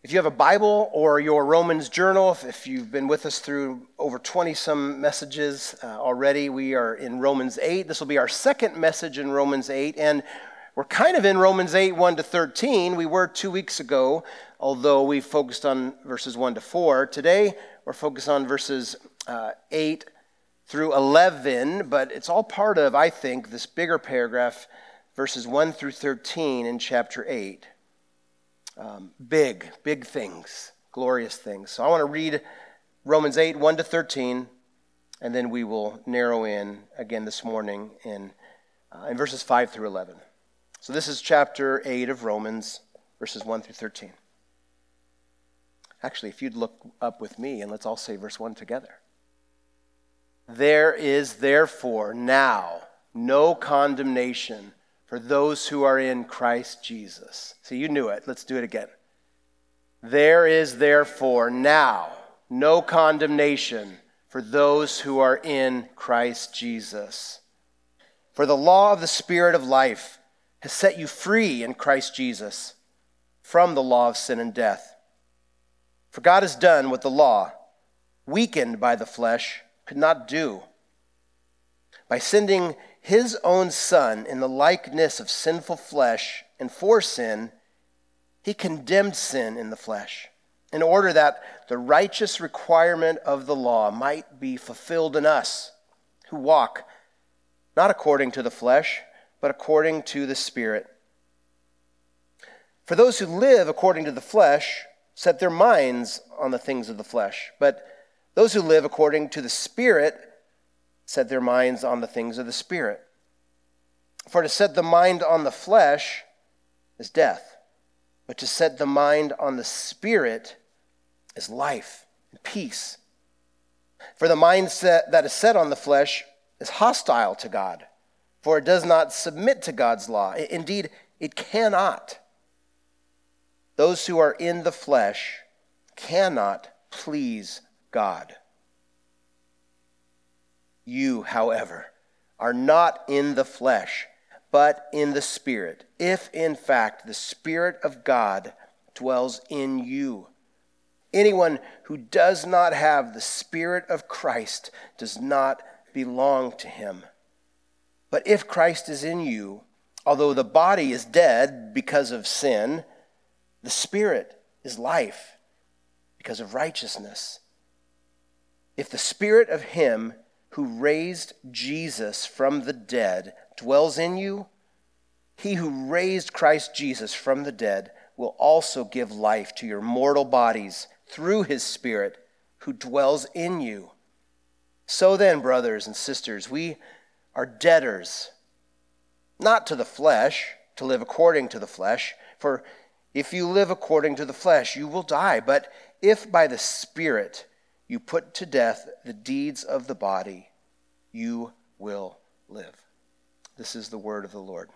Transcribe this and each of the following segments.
If you have a Bible or your Romans journal, if you've been with us through over 20-some messages already, we are in Romans 8. This will be our second message in Romans 8, and we're kind of in Romans 8, 1 to 13. We were 2 weeks ago, although we focused on verses 1 to 4. Today, we're focused on verses 8 through 11, but it's all part of, I think, this bigger paragraph, verses 1 through 13 in chapter 8. Big things, glorious things. So I want to read Romans 8, 1 to 13, and then we will narrow in again this morning in verses 5 through 11. So this is chapter 8 of Romans, verses 1 through 13. Actually, if you'd look up with me, and let's all say verse 1 together. There is therefore now no condemnation for those who are in Christ Jesus. See, you knew it. Let's do it again. There is therefore now no condemnation for those who are in Christ Jesus. For the law of the Spirit of life has set you free in Christ Jesus from the law of sin and death. For God has done what the law, weakened by the flesh, could not do. By sending his own Son in the likeness of sinful flesh, and for sin, he condemned sin in the flesh, in order that the righteous requirement of the law might be fulfilled in us, who walk not according to the flesh, but according to the Spirit. For those who live according to the flesh set their minds on the things of the flesh, but those who live according to the Spirit set their minds on the things of the Spirit. For to set the mind on the flesh is death, but to set the mind on the Spirit is life and peace. For the mindset that is set on the flesh is hostile to God, for it does not submit to God's law. Indeed, it cannot. Those who are in the flesh cannot please God. You, however, are not in the flesh, but in the Spirit, if in fact the Spirit of God dwells in you. Anyone who does not have the Spirit of Christ does not belong to him. But if Christ is in you, although the body is dead because of sin, the Spirit is life because of righteousness. If the Spirit of him who raised Jesus from the dead dwells in you, he who raised Christ Jesus from the dead will also give life to your mortal bodies through his Spirit who dwells in you. So then, brothers and sisters, we are debtors, not to the flesh, to live according to the flesh. For if you live according to the flesh, you will die. But if by the Spirit you put to death the deeds of the body, you will live. This is the word of the Lord.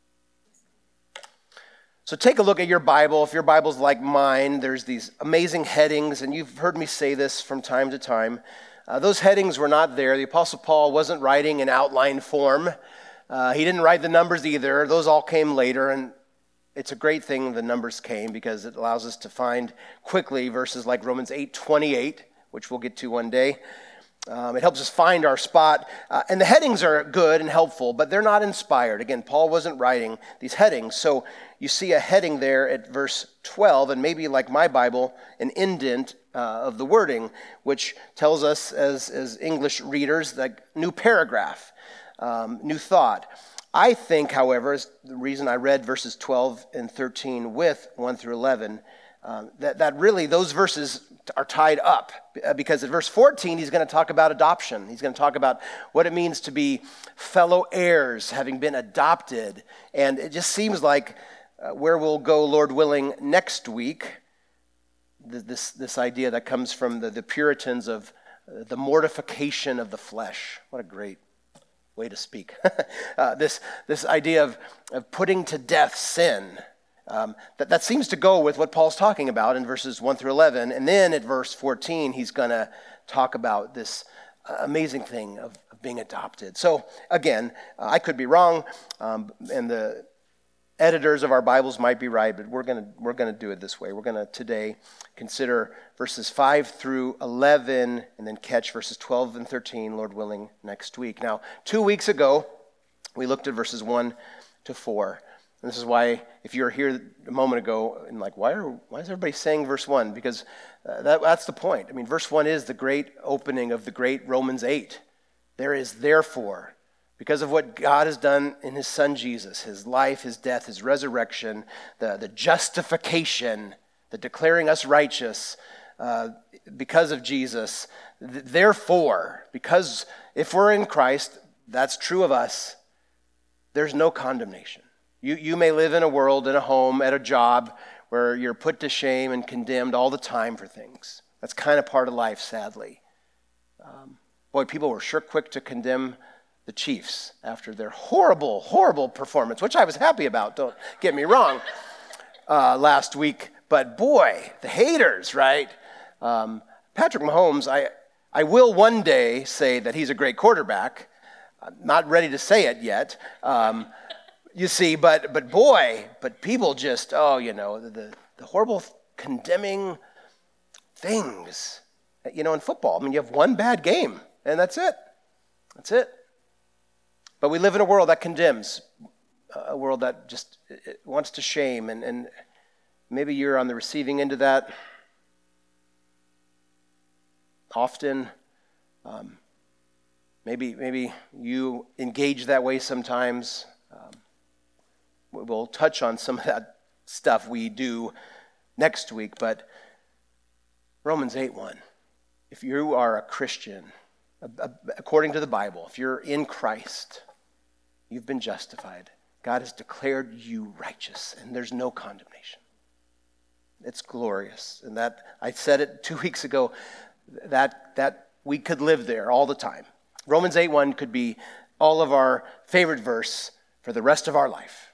So take a look at your Bible. If your Bible's like mine, there's these amazing headings, and you've heard me say this from time to time. Those headings were not there. The Apostle Paul wasn't writing in outline form. He didn't write the numbers either. Those all came later, and it's a great thing the numbers came because it allows us to find quickly verses like Romans 8:28, which we'll get to one day. It helps us find our spot. And the headings are good and helpful, but they're not inspired. Again, Paul wasn't writing these headings. So you see a heading there at verse 12, and maybe like my Bible, an indent of the wording, which tells us as English readers, like new paragraph, new thought. I think, however, is the reason I read verses 12 and 13 with 1 through 11, that really those verses are tied up, because at verse 14 he's going to talk about adoption. He's going to talk about what it means to be fellow heirs, having been adopted. And it just seems like where we'll go, Lord willing, next week, this idea that comes from the Puritans of the mortification of the flesh. What a great way to speak. This idea of putting to death sin. That seems to go with what Paul's talking about in verses 1 through 11. And then at verse 14, he's going to talk about this amazing thing of being adopted. So again, I could be wrong, and the editors of our Bibles might be right, but we're gonna do it this way. We're gonna today consider verses 5 through 11, and then catch verses 12 and 13, Lord willing, next week. Now, 2 weeks ago, we looked at verses 1 to 4. And this is why, if you were here a moment ago, and like, why is everybody saying verse 1? Because that's the point. I mean, verse 1 is the great opening of the great Romans 8. There is therefore, because of what God has done in his son Jesus, his life, his death, his resurrection, the justification, the declaring us righteous because of Jesus. Therefore, because if we're in Christ, that's true of us, there's no condemnation. You may live in a world, in a home, at a job where you're put to shame and condemned all the time for things. That's kind of part of life, sadly. People were sure quick to condemn the Chiefs after their horrible, horrible performance, which I was happy about, don't get me wrong, last week. But boy, the haters, right? Patrick Mahomes, I will one day say that he's a great quarterback. I'm not ready to say it yet. You see, but people just, the horrible condemning things, in football. I mean, you have one bad game, and that's it. That's it. But we live in a world that condemns, a world that just wants to shame, and maybe you're on the receiving end of that often. Maybe you engage that way sometimes. We'll touch on some of that stuff we do next week, but Romans 8:1, if you are a Christian, according to the Bible, if you're in Christ, you've been justified. God has declared you righteous, and there's no condemnation. It's glorious. And that, I said it 2 weeks ago, that we could live there all the time. Romans 8:1 could be all of our favorite verse for the rest of our life.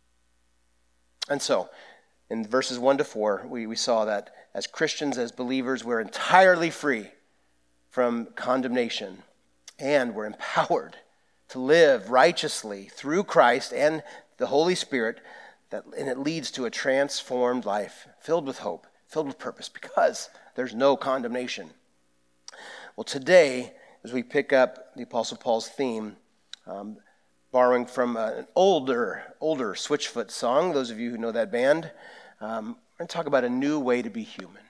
And so, in verses 1 to 4, we saw that as Christians, as believers, we're entirely free from condemnation, and we're empowered to live righteously through Christ and the Holy Spirit, and it leads to a transformed life filled with hope, filled with purpose, because there's no condemnation. Well, today, as we pick up the Apostle Paul's theme, borrowing from an older Switchfoot song, those of you who know that band, we're going to talk about a new way to be human.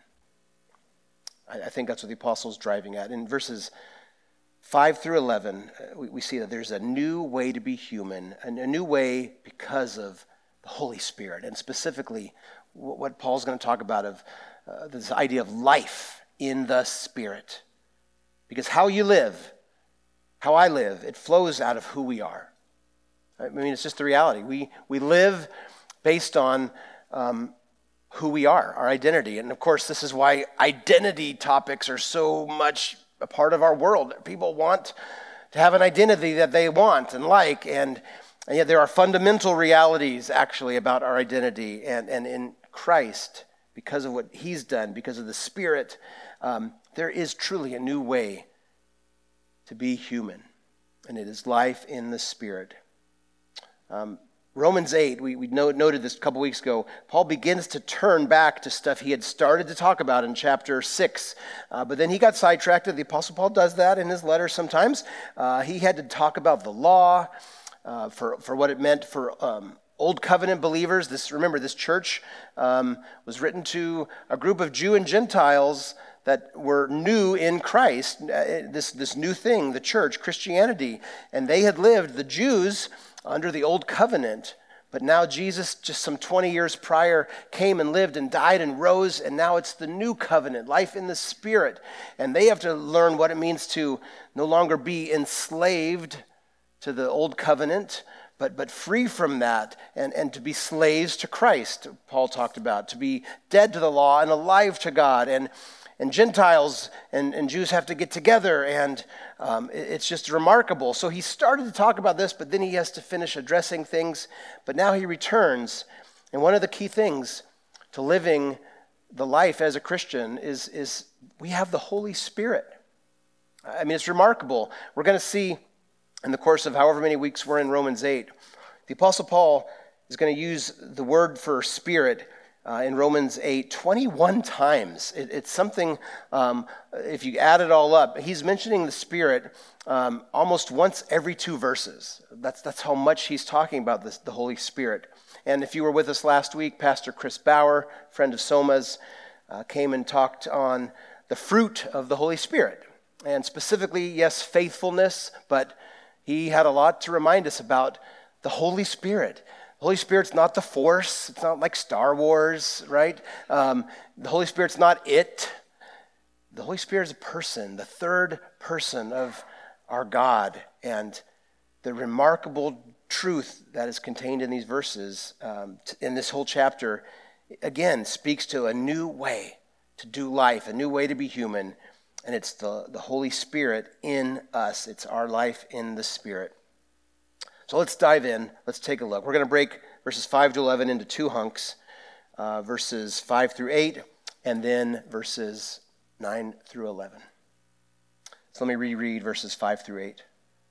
I think that's what the Apostle's driving at. In verses 5 through 11, we see that there's a new way to be human, and a new way because of the Holy Spirit, and specifically what Paul's going to talk about of this idea of life in the Spirit. Because how you live, how I live, it flows out of who we are. I mean, it's just the reality. We live based on who we are, our identity. And of course, this is why identity topics are so much a part of our world. People want to have an identity that they want and like, and yet there are fundamental realities actually about our identity. And in Christ, because of what he's done, because of the Spirit, there is truly a new way to be human. And it is life in the Spirit. Romans 8, we noted this a couple weeks ago, Paul begins to turn back to stuff he had started to talk about in chapter 6. But then he got sidetracked. The Apostle Paul does that in his letters sometimes. He had to talk about the law for what it meant for Old Covenant believers. Remember, this church was written to a group of Jew and Gentiles that were new in Christ, this new thing, the church, Christianity. And they had lived, the Jews, under the Old Covenant, but now Jesus, just some 20 years prior, came and lived and died and rose, and now it's the new covenant, life in the Spirit. And they have to learn what it means to no longer be enslaved to the Old Covenant, but free from that, and to be slaves to Christ, Paul talked about, to be dead to the law and alive to God. And Gentiles and Jews have to get together, and it's just remarkable. So he started to talk about this, but then he has to finish addressing things. But now he returns, and one of the key things to living the life as a Christian is we have the Holy Spirit. I mean, it's remarkable. We're going to see in the course of however many weeks we're in Romans 8, the Apostle Paul is going to use the word for Spirit in Romans 8 21 times. It's something, if you add it all up, he's mentioning the Spirit almost once every 2 verses. That's how much he's talking about the Holy Spirit. And if you were with us last week, Pastor Chris Bauer, friend of Soma's, came and talked on the fruit of the Holy Spirit. And specifically, yes, faithfulness, but he had a lot to remind us about the Holy Spirit. The Holy Spirit's not the Force. It's not like Star Wars, right? The Holy Spirit's not it. The Holy Spirit is a person, the third person of our God. And the remarkable truth that is contained in these verses, in this whole chapter, again, speaks to a new way to do life, a new way to be human. And it's the Holy Spirit in us. It's our life in the Spirit. So let's dive in. Let's take a look. We're going to break verses 5 to 11 into 2 hunks, verses 5 through 8, and then verses 9 through 11. So let me reread verses 5 through 8.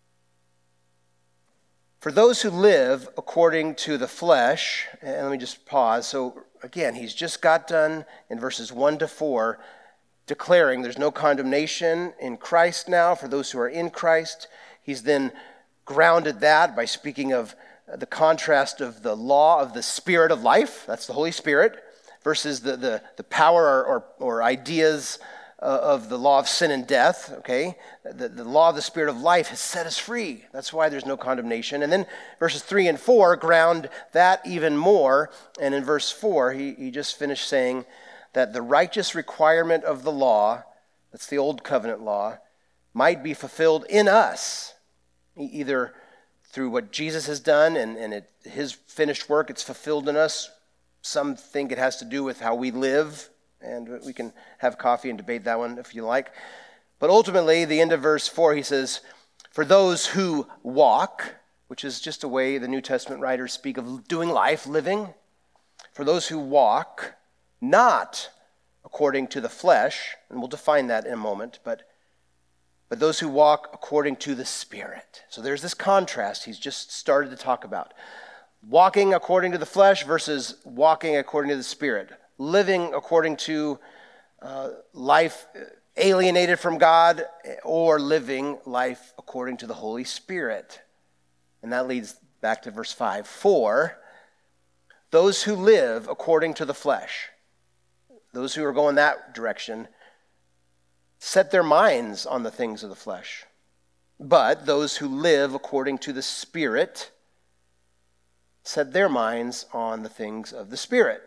For those who live according to the flesh, and let me just pause. So again, he's just got done in verses 1 to 4 declaring there's no condemnation in Christ now for those who are in Christ. He's then grounded that by speaking of the contrast of the law of the Spirit of life, that's the Holy Spirit, versus the power or ideas of the law of sin and death, okay? The law of the Spirit of life has set us free. That's why there's no condemnation. And then verses 3 and 4 ground that even more. And in verse 4, he just finished saying that the righteous requirement of the law, that's the old covenant law, might be fulfilled in us, either through what Jesus has done and his finished work, it's fulfilled in us. Some think it has to do with how we live, and we can have coffee and debate that one if you like. But ultimately, the end of verse 4, he says, for those who walk, which is just a way the New Testament writers speak of doing life, living. For those who walk, not according to the flesh, and we'll define that in a moment, but those who walk according to the Spirit. So there's this contrast he's just started to talk about. Walking according to the flesh versus walking according to the Spirit. Living according to life alienated from God, or living life according to the Holy Spirit. And that leads back to verse 5. For those who live according to the flesh, those who are going that direction, set their minds on the things of the flesh. But those who live according to the Spirit set their minds on the things of the Spirit.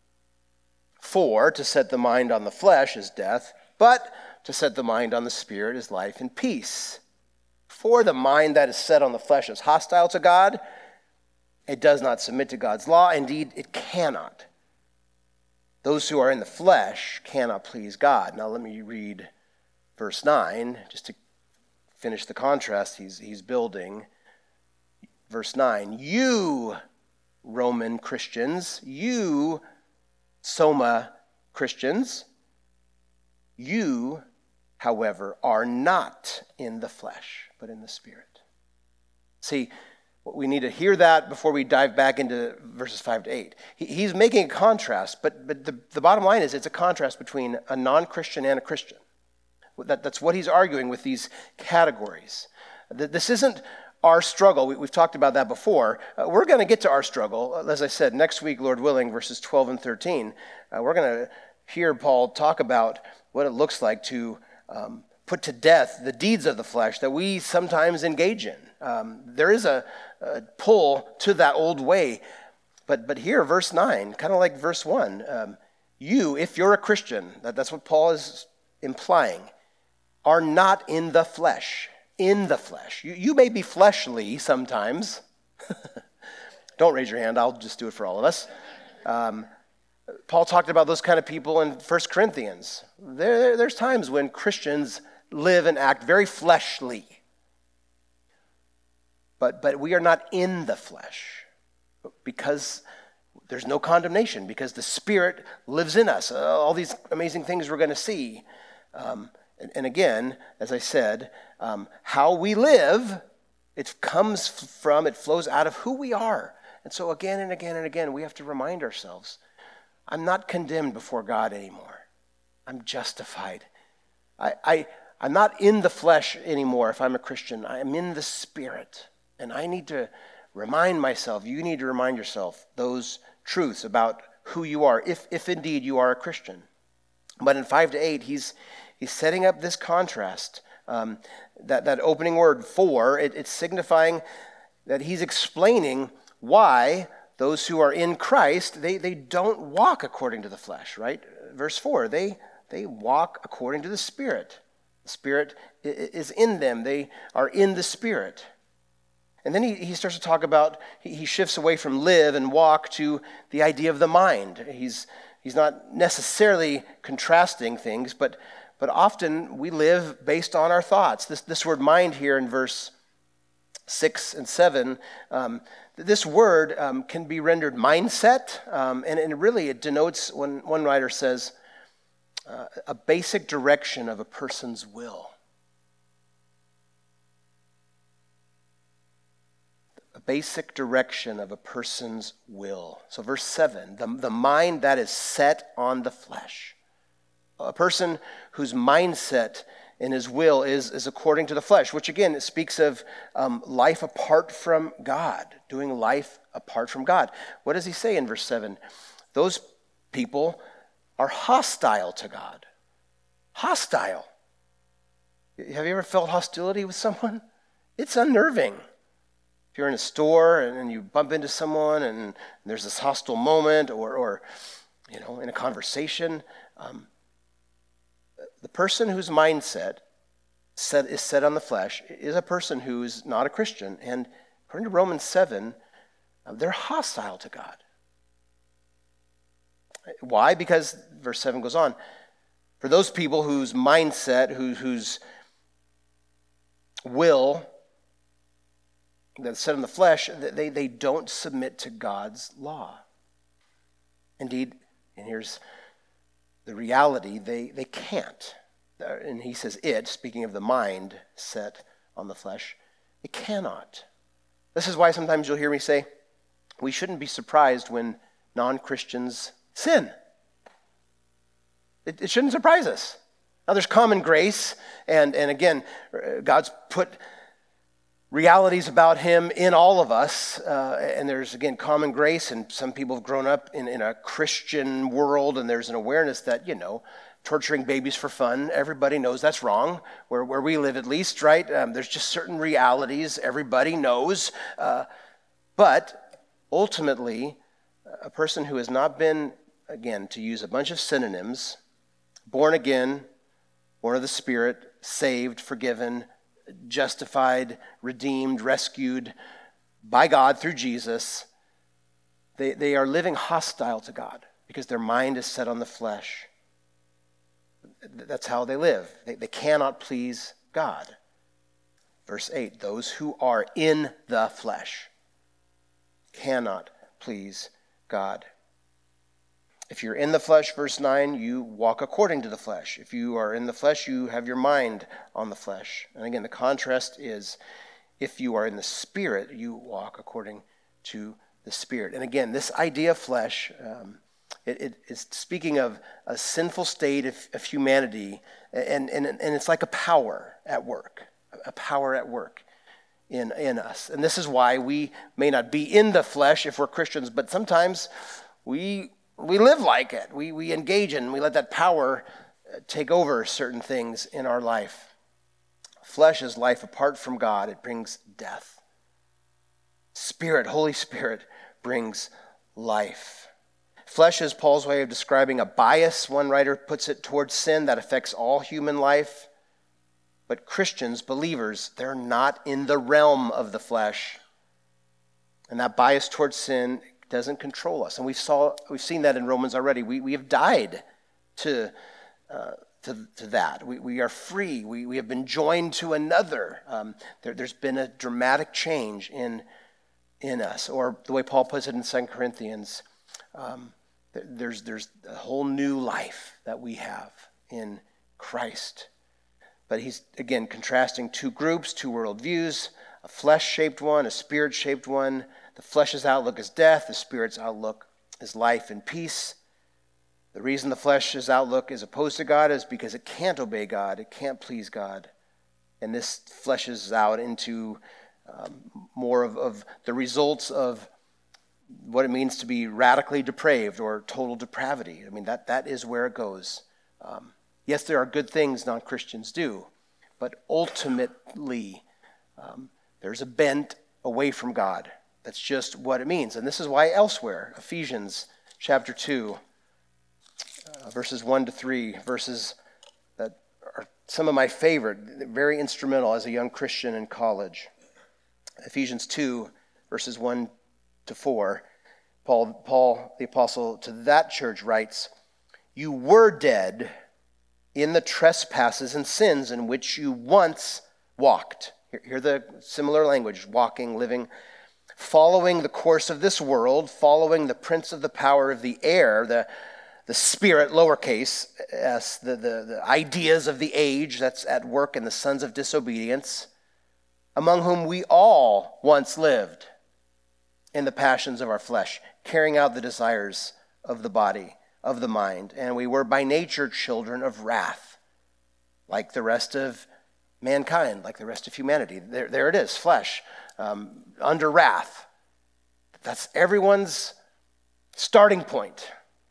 For to set the mind on the flesh is death, but to set the mind on the Spirit is life and peace. For the mind that is set on the flesh is hostile to God. It does not submit to God's law. Indeed, it cannot. Those who are in the flesh cannot please God. Now let me read verse 9, just to finish the contrast he's building. Verse 9, you Roman Christians, you Soma Christians, you, however, are not in the flesh, but in the Spirit. See, we need to hear that before we dive back into verses 5 to 8. He's making a contrast, but the bottom line is it's a contrast between a non-Christian and a Christian. That's what he's arguing with these categories. This isn't our struggle. We've talked about that before. We're going to get to our struggle. As I said, next week, Lord willing, verses 12 and 13, we're going to hear Paul talk about what it looks like to put to death the deeds of the flesh that we sometimes engage in. There is a pull to that old way. But here, verse 9, kind of like verse 1, you, if you're a Christian, that's what Paul is implying, are not in the flesh. In the flesh. You may be fleshly sometimes. Don't raise your hand. I'll just do it for all of us. Paul talked about those kind of people in 1 Corinthians. There's times when Christians live and act very fleshly. But we are not in the flesh because there's no condemnation, because the Spirit lives in us. All these amazing things we're going to see. And again, as I said, how we live, it flows out of who we are. And so again and again and again, we have to remind ourselves, I'm not condemned before God anymore. I'm justified. I'm not in the flesh anymore if I'm a Christian. I'm in the Spirit. And I need to remind myself, you need to remind yourself those truths about who you are, if indeed you are a Christian. But in 5-8, he's setting up this contrast. That opening word, for, it's signifying that he's explaining why those who are in Christ, they don't walk according to the flesh, right? Verse 4, they walk according to the Spirit. The Spirit is in them. They are in the Spirit. And then he starts to talk about, he shifts away from live and walk to the idea of the mind. He's not necessarily contrasting things, but often we live based on our thoughts. This word mind here in verse 6 and 7, this word can be rendered mindset, and really it denotes, when one writer says, a basic direction of a person's will. A basic direction of a person's will. So verse 7, the mind that is set on the flesh. A person whose mindset and his will is according to the flesh, which again, it speaks of life apart from God, doing life apart from God. What does he say in verse 7? Those people are hostile to God. Hostile. Have you ever felt hostility with someone? It's unnerving. If you're in a store and you bump into someone and there's this hostile moment or in a conversation, the person whose mindset is set on the flesh is a person who is not a Christian. And according to Romans 7, they're hostile to God. Why? Because verse 7 goes on. For those people whose mindset, whose will that's set in the flesh, they don't submit to God's law. Indeed, and here's the reality, they can't. And he says it, speaking of the mind set on the flesh, it cannot. This is why sometimes you'll hear me say, we shouldn't be surprised when non-Christians sin. It shouldn't surprise us. Now there's common grace, and again, God's put realities about him in all of us, and there's, again, common grace, and some people have grown up in a Christian world, and there's an awareness that, torturing babies for fun, everybody knows that's wrong, where we live at least, right? There's just certain realities everybody knows, but ultimately, a person who has not been, again, to use a bunch of synonyms, born again, born of the Spirit, saved, forgiven, justified, redeemed, rescued by God through Jesus, they are living hostile to God because their mind is set on the flesh. That's how they live. They cannot please God. Verse 8, those who are in the flesh cannot please God. If you're in the flesh, verse 9, you walk according to the flesh. If you are in the flesh, you have your mind on the flesh. And again, the contrast is, if you are in the Spirit, you walk according to the Spirit. And again, this idea of flesh, it is speaking of a sinful state of humanity, and it's like a power at work in us. And this is why we may not be in the flesh if we're Christians, but sometimes we live like it. We engage in, we let that power take over certain things in our life. Flesh is life apart from God. It brings death. Spirit, Holy Spirit, brings life. Flesh is Paul's way of describing a bias, one writer puts it, towards sin that affects all human life. But Christians, believers, they're not in the realm of the flesh. And that bias towards sin doesn't control us. And we've seen that in Romans already. We have died to that. We are free. We have been joined to another. There's been a dramatic change in us. Or the way Paul puts it in 2 Corinthians, there's a whole new life that we have in Christ. But he's, again, contrasting two groups, two worldviews, a flesh-shaped one, a spirit-shaped one. the flesh's outlook is death, the Spirit's outlook is life and peace. The reason the flesh's outlook is opposed to God is because it can't obey God, it can't please God. And this fleshes out into more of the results of what it means to be radically depraved or total depravity. I mean, that is where it goes. Yes, there are good things non-Christians do, but ultimately there's a bent away from God. That's just what it means. And this is why elsewhere, Ephesians chapter 2, verses 1 to 3, verses that are some of my favorite, very instrumental as a young Christian in college. Ephesians 2, verses 1 to 4, Paul the apostle to that church writes, "You were dead in the trespasses and sins in which you once walked." Hear the similar language, walking, living, following the course of this world, following the prince of the power of the air, the spirit, lowercase s, the ideas of the age that's at work in the sons of disobedience, among whom we all once lived in the passions of our flesh, carrying out the desires of the body, of the mind. And we were by nature children of wrath, like the rest of mankind, like the rest of humanity. There it is, flesh, under wrath. That's everyone's starting point.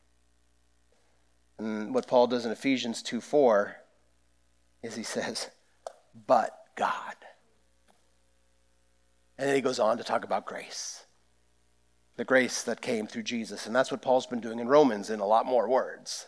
And what Paul does in Ephesians 2:4 is he says, "But God." And then he goes on to talk about grace. The grace that came through Jesus. And that's what Paul's been doing in Romans in a lot more words.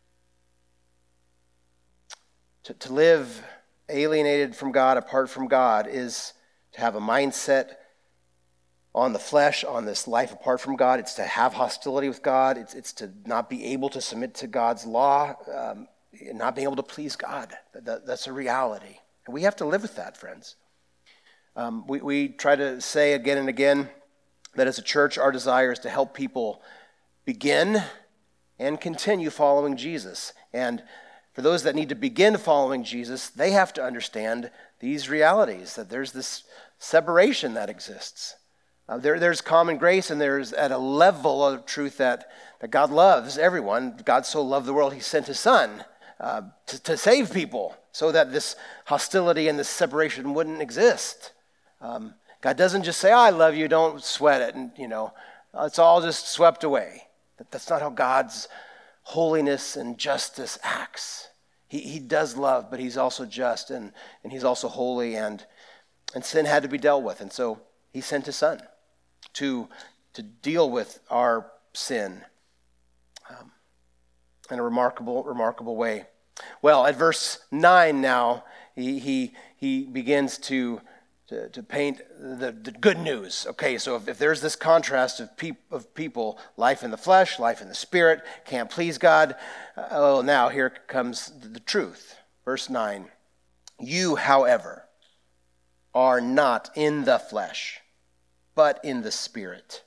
To live alienated from God, apart from God, is to have a mindset on the flesh, on this life apart from God. It's to have hostility with God. It's to not be able to submit to God's law, not being able to please God. That's a reality. And we have to live with that, friends. We try to say again and again that as a church, our desire is to help people begin and continue following Jesus. And for those that need to begin following Jesus, they have to understand these realities, that there's this separation that exists. There's common grace, and there's at a level of truth that God loves everyone. God so loved the world, he sent his son to save people so that this hostility and this separation wouldn't exist. God doesn't just say, "I love you, don't sweat it," and it's all just swept away. That's not how God's holiness and justice acts. He does love, but he's also just, and he's also holy, and sin had to be dealt with. And so he sent his son to deal with our sin in a remarkable way. Well, at verse 9 now, he begins to paint the good news. Okay, so if there's this contrast of people, life in the flesh, life in the spirit, can't please God, now here comes the truth. Verse 9, "You, however, are not in the flesh, but in the Spirit.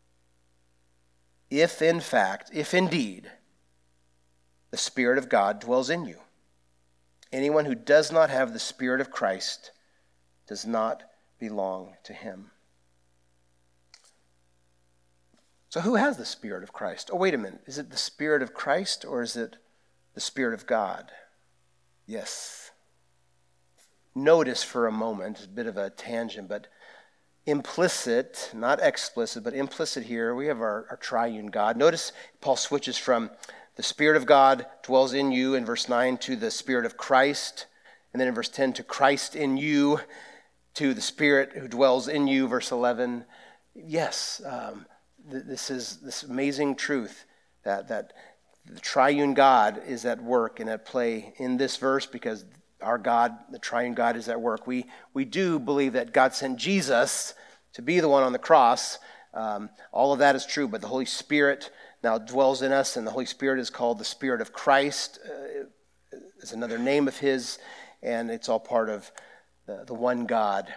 If indeed, the Spirit of God dwells in you. Anyone who does not have the Spirit of Christ does not belong to him." So who has the Spirit of Christ? Oh, wait a minute. Is it the Spirit of Christ or is it the Spirit of God? Yes. Notice for a moment, a bit of a tangent, but implicit, not explicit, but implicit here, we have our triune God. Notice Paul switches from the Spirit of God dwells in you in verse 9 to the Spirit of Christ, and then in verse 10 to Christ in you, to the Spirit who dwells in you, verse 11. Yes, this is this amazing truth that the triune God is at work and at play in this verse, because our God, the triune God, is at work. We do believe that God sent Jesus to be the one on the cross. All of that is true, but the Holy Spirit now dwells in us, and the Holy Spirit is called the Spirit of Christ. It's another name of his, and it's all part of the one God.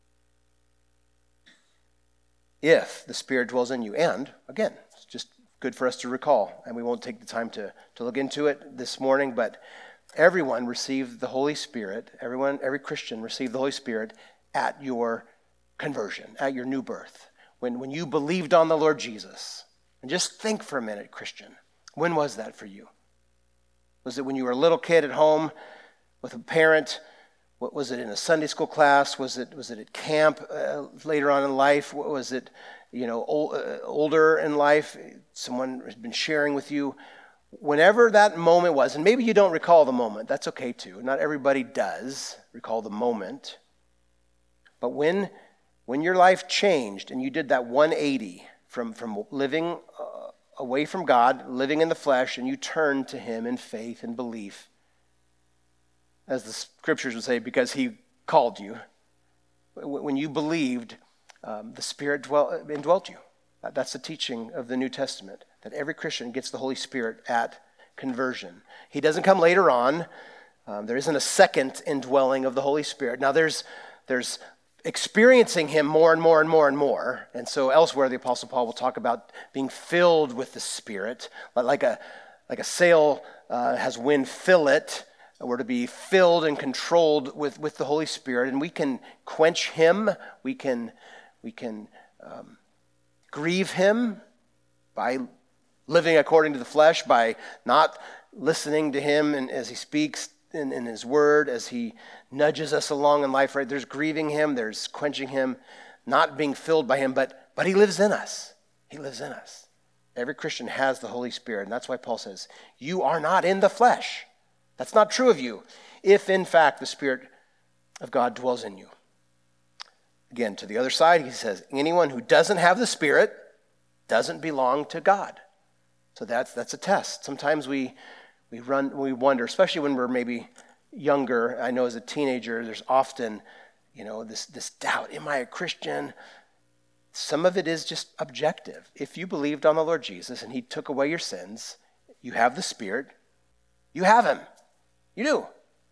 If the Spirit dwells in you, and again, it's just good for us to recall, and we won't take the time to look into it this morning, but everyone received the Holy Spirit, every Christian received the Holy Spirit at your conversion, at your new birth. when you believed on the Lord Jesus. And just think for a minute, Christian. When was that for you? Was it when you were a little kid at home with a parent? What was it in a Sunday school class? Was it at camp later on in life? What was it, older in life? Someone has been sharing with you. Whenever that moment was, and maybe you don't recall the moment, that's okay too. Not everybody does recall the moment. But when your life changed and you did that 180 from living away from God, living in the flesh, and you turned to him in faith and belief, as the scriptures would say, because he called you. When you believed, the Spirit indwelt you. That's the teaching of the New Testament, that every Christian gets the Holy Spirit at conversion. He doesn't come later on. There isn't a second indwelling of the Holy Spirit. Now there's experiencing him more and more and more and more. And so elsewhere, the Apostle Paul will talk about being filled with the Spirit, like a sail has wind, fill it. We're to be filled and controlled with the Holy Spirit, and we can quench him. We can grieve him by living according to the flesh, by not listening to him and as he speaks in his word, as he nudges us along in life. Right? There's grieving him, there's quenching him, not being filled by him, but he lives in us. He lives in us. Every Christian has the Holy Spirit, and that's why Paul says, you are not in the flesh. That's not true of you, if in fact the Spirit of God dwells in you. Again, to the other side, he says, anyone who doesn't have the Spirit doesn't belong to God. So that's a test. Sometimes we wonder, especially when we're maybe younger. I know as a teenager, there's often, this doubt. Am I a Christian? Some of it is just objective. If you believed on the Lord Jesus and he took away your sins, you have the Spirit, you have him. You do.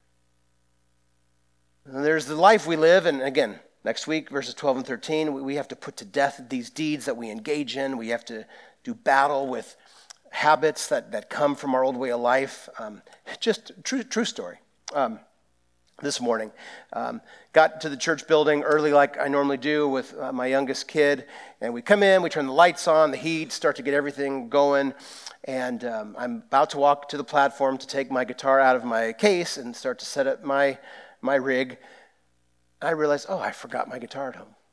And there's the life we live, and again, next week, verses 12 and 13, we have to put to death these deeds that we engage in. We have to do battle with habits that come from our old way of life. Just true story. This morning, got to the church building early like I normally do with my youngest kid, and we come in, we turn the lights on, the heat, start to get everything going, and I'm about to walk to the platform to take my guitar out of my case and start to set up my rig. I realized, I forgot my guitar at home.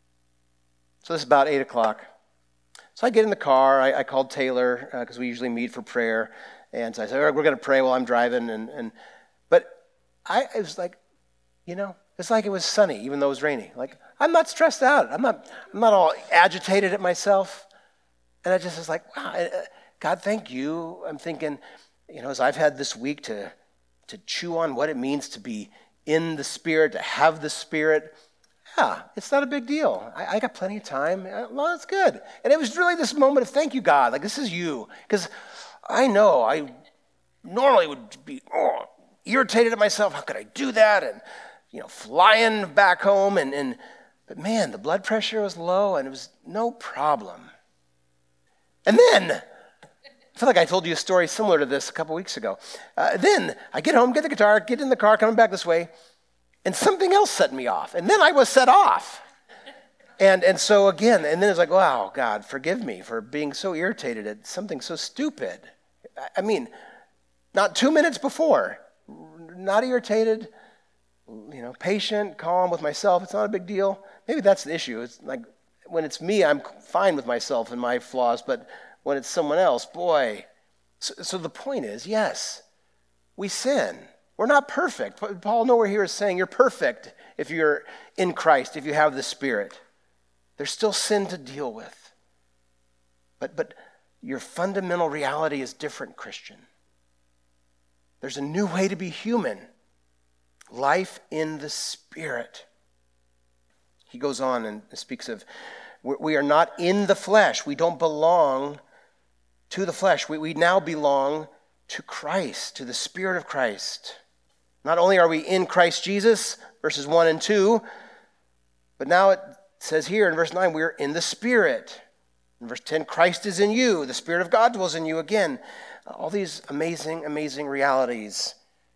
So this is about 8 o'clock. So I get in the car, I called Taylor, because we usually meet for prayer, and so I said, all right, we're going to pray while I'm driving, but I was like, it's like it was sunny, even though it was raining. Like, I'm not stressed out. I'm not all agitated at myself. And I just was like, wow, God, thank you. I'm thinking, as I've had this week to chew on what it means to be in the Spirit, to have the Spirit, it's not a big deal. I got plenty of time. Well, that's good. And it was really this moment of thank you, God. Like, this is you. Because I know I normally would be irritated at myself. How could I do that? And, flying back home. But man, the blood pressure was low and it was no problem. And then, I feel like I told you a story similar to this a couple weeks ago. Then I get home, get the guitar, get in the car, coming back this way, and something else set me off. And then I was set off. And so again, and then it's like, wow, God, forgive me for being so irritated at something so stupid. I mean, not 2 minutes before, not irritated, patient, calm with myself. It's not a big deal. Maybe that's the issue. It's like when it's me, I'm fine with myself and my flaws, but when it's someone else, boy. So the point is, yes, we sin. We're not perfect. Paul nowhere here is saying you're perfect if you're in Christ, if you have the Spirit. There's still sin to deal with. But your fundamental reality is different, Christian. There's a new way to be human. Life in the Spirit. He goes on and speaks of, we are not in the flesh. We don't belong to the flesh. We now belong to Christ, to the Spirit of Christ. Not only are we in Christ Jesus, verses 1 and 2, but now it says here in verse 9, we're in the Spirit. In verse 10, Christ is in you. The Spirit of God dwells in you again. All these amazing, amazing realities.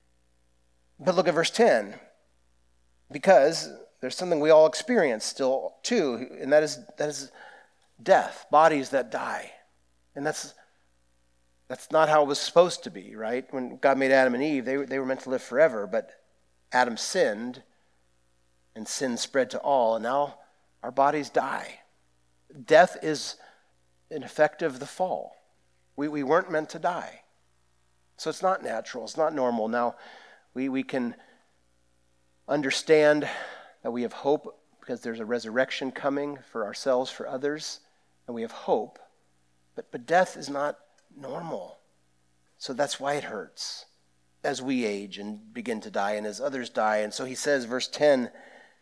But look at verse 10. Because there's something we all experience still too, and that is death, bodies that die. And that's not how it was supposed to be, right? When God made Adam and Eve, they were meant to live forever, but Adam sinned, and sin spread to all, and now our bodies die. Death is an effect of the fall. We weren't meant to die. So it's not natural, it's not normal. Now, we can understand that we have hope because there's a resurrection coming for ourselves, for others, and we have hope. But death is not normal. So that's why it hurts as we age and begin to die and as others die. And so he says, verse 10,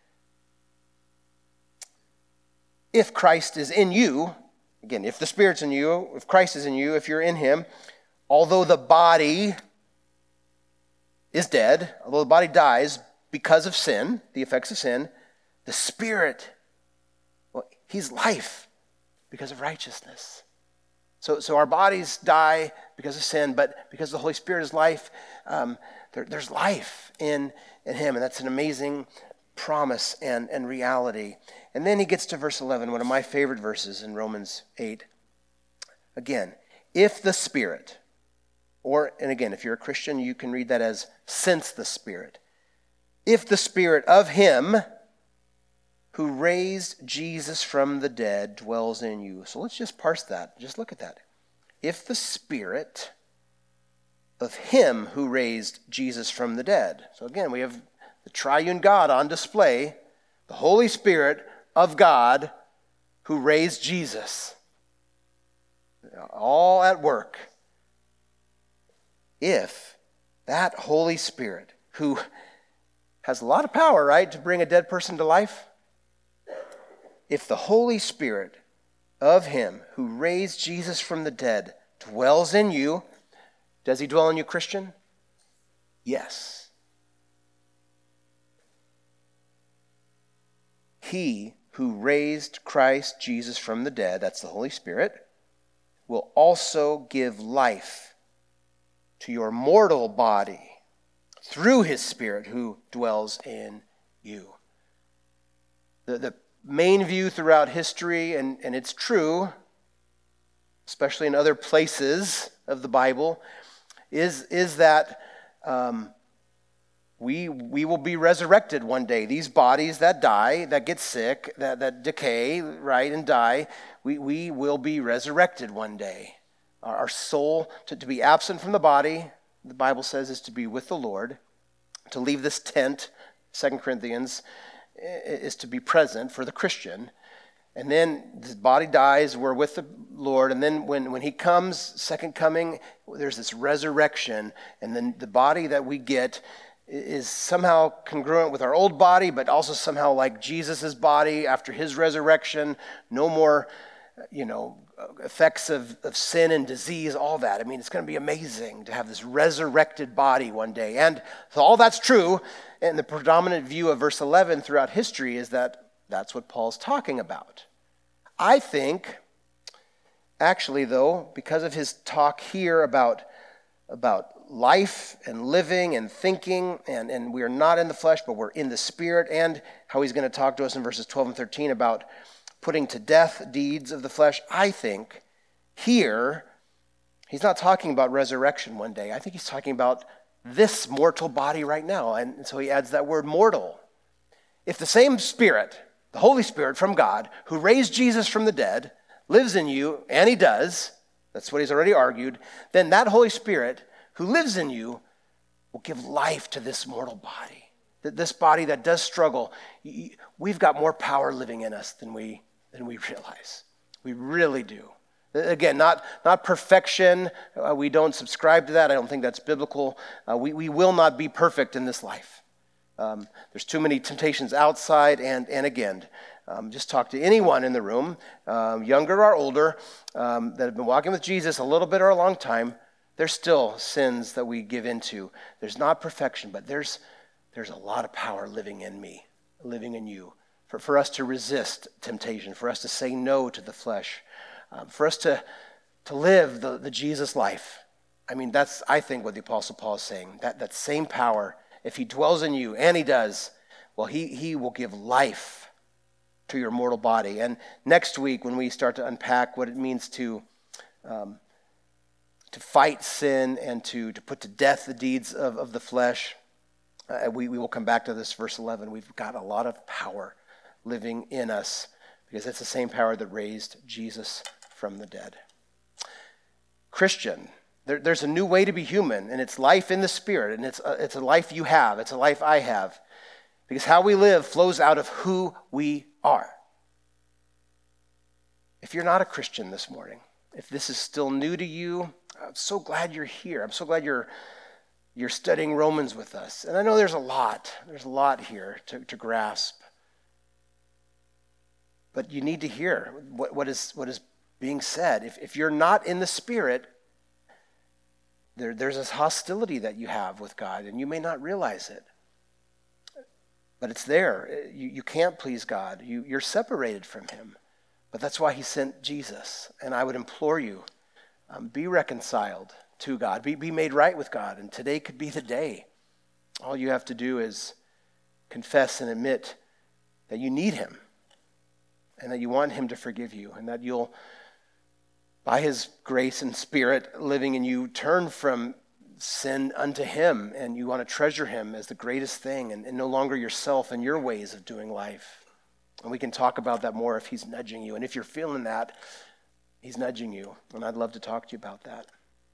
if Christ is in you, again, if the Spirit's in you, if Christ is in you, if you're in him, although the body is dead, although the body dies because of sin, the effects of sin, the Spirit, well, he's life because of righteousness. So our bodies die because of sin, but because the Holy Spirit is life, there's life in him, and that's an amazing promise and reality. And then he gets to verse 11, one of my favorite verses in Romans 8. Again, if the Spirit, and again, if you're a Christian, you can read that as since the Spirit. If the Spirit of him who raised Jesus from the dead dwells in you. So let's just parse that. Just look at that. If the Spirit of him who raised Jesus from the dead. So again, we have the triune God on display, the Holy Spirit of God who raised Jesus. All at work. If that Holy Spirit, who has a lot of power, right, to bring a dead person to life, if the Holy Spirit of him who raised Jesus from the dead dwells in you, does he dwell in you, Christian? Yes. He who raised Christ Jesus from the dead, that's the Holy Spirit, will also give life to your mortal body through his Spirit who dwells in you. The main view throughout history, and it's true, especially in other places of the Bible, is that we will be resurrected one day. These bodies that die, that get sick, that decay, right, and die, we will be resurrected one day. Our soul, to be absent from the body, the Bible says, is to be with the Lord. To leave this tent, 2 Corinthians, is to be present for the Christian. And then the body dies, we're with the Lord, and then when he comes, second coming, there's this resurrection, and then the body that we get is somehow congruent with our old body, but also somehow like Jesus' body after his resurrection. No more, effects of sin and disease, all that. I mean, it's going to be amazing to have this resurrected body one day. And so all that's true, and the predominant view of verse 11 throughout history is that that's what Paul's talking about. I think, actually though, because of his talk here about life and living and thinking, and we are not in the flesh, but we're in the Spirit, and how he's going to talk to us in verses 12 and 13 about putting to death deeds of the flesh, I think here he's not talking about resurrection one day. I think he's talking about this mortal body right now, and so he adds that word mortal. If the same Spirit, the Holy Spirit from God, who raised Jesus from the dead, lives in you, and he does, that's what he's already argued, then that Holy Spirit who lives in you will give life to this mortal body. This body that does struggle, we've got more power living in us than we realize. We really do. Again, not perfection. We don't subscribe to that. I don't think that's biblical. We will not be perfect in this life. There's too many temptations outside, and again, just talk to anyone in the room, younger or older, that have been walking with Jesus a little bit or a long time. There's still sins that we give into. There's not perfection, but there's a lot of power living in me, living in you, for us to resist temptation, for us to say no to the flesh, for us to live the Jesus life. I mean, that's, I think, what the Apostle Paul is saying. That same power, if he dwells in you, and he does, well, he will give life to your mortal body. And next week, when we start to unpack what it means to fight sin and to put to death the deeds of the flesh, we will come back to this verse 11. We've got a lot of power living in us because it's the same power that raised Jesus from the dead. Christian, there's a new way to be human, and it's life in the Spirit, and it's a life you have. It's a life I have. Because how we live flows out of who we are. If you're not a Christian this morning, if this is still new to you, I'm so glad you're here. I'm so glad you're studying Romans with us. And I know there's a lot here to grasp. But you need to hear what is being said. If you're not in the Spirit, there's this hostility that you have with God, and you may not realize it. But it's there. You can't please God. You're separated from him. But that's why he sent Jesus. And I would implore you, be reconciled to God. Be made right with God. And today could be the day. All you have to do is confess and admit that you need him and that you want him to forgive you, and that you'll, by his grace and Spirit living in you, turn from sin unto him, and you want to treasure him as the greatest thing, and no longer yourself and your ways of doing life. And we can talk about that more if he's nudging you. And if you're feeling that, he's nudging you. And I'd love to talk to you about that.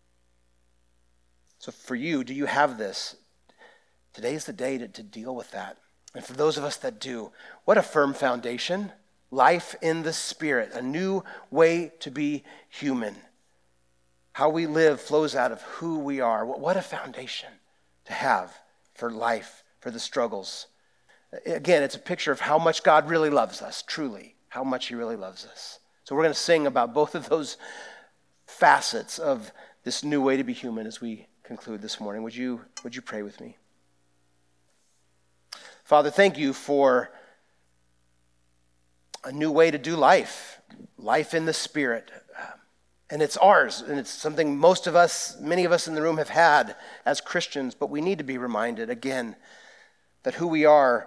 So for you, do you have this? Today's the day to deal with that. And for those of us that do, what a firm foundation. Life in the Spirit, a new way to be human. How we live flows out of who we are. What a foundation to have for life, for the struggles. Again, it's a picture of how much God really loves us, truly, how much he really loves us. So we're going to sing about both of those facets of this new way to be human as we conclude this morning. Would you pray with me? Father, thank you for a new way to do life in the Spirit. And it's ours, and it's something many of us in the room have had as Christians, but we need to be reminded again that who we are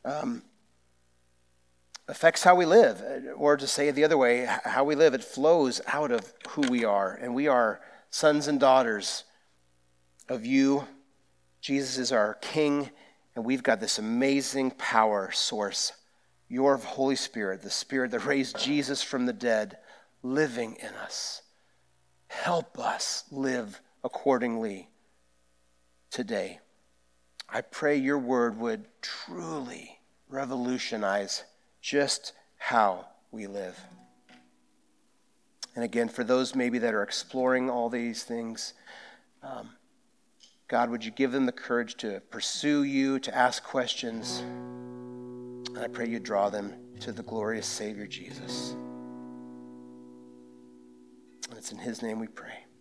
affects how we live. Or to say it the other way, how we live, it flows out of who we are. And we are sons and daughters of you. Jesus is our King, and we've got this amazing power source, your Holy Spirit, the Spirit that raised Jesus from the dead, living in us. Help us live accordingly today. I pray your word would truly revolutionize just how we live. And again, for those maybe that are exploring all these things, God, would you give them the courage to pursue you, to ask questions? And I pray you draw them to the glorious Savior, Jesus. And it's in his name we pray.